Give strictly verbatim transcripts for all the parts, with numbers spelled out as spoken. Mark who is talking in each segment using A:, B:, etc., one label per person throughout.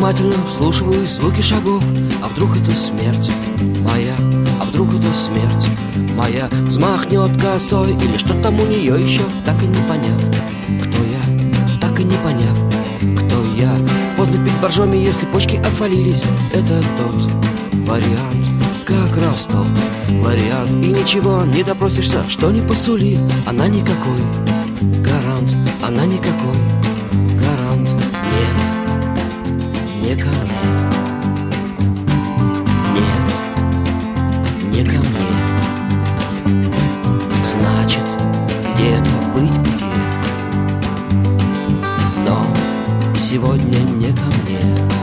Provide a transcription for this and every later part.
A: внимательно вслушиваюсь в звуки шагов. А вдруг это смерть моя? А вдруг это смерть моя? Взмахнет косой или что там у нее еще, так и не поняв, кто я, так и не поняв, кто я. Поздно пить боржоми, если почки отвалились. Это тот вариант, как раз тот вариант. И ничего не допросишься, что не посули. Она никакой гарант, она никакой гарант. Нет, не ко мне. Нет, не ко мне. Значит, где-то быть где, но сегодня не ко мне.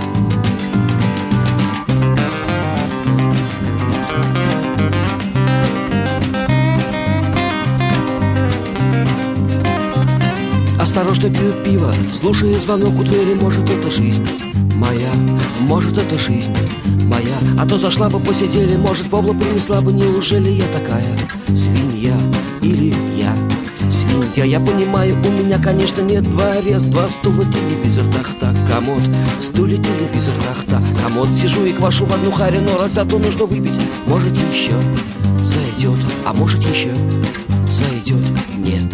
A: Осторожно пью пиво, слушая звонок у двери. Может, это жизнь моя, может, это жизнь моя. А то зашла бы, посидели, может, в облако принесла бы. Неужели я такая свинья или я свинья? Я понимаю, у меня, конечно, нет дворец, два стула, телевизор, тахта, комод. Стулья, телевизор, тахта, комод. Сижу и квашу в одну харю, но раз зато нужно выпить. Может, еще зайдет, а может, еще зайдет. Нет,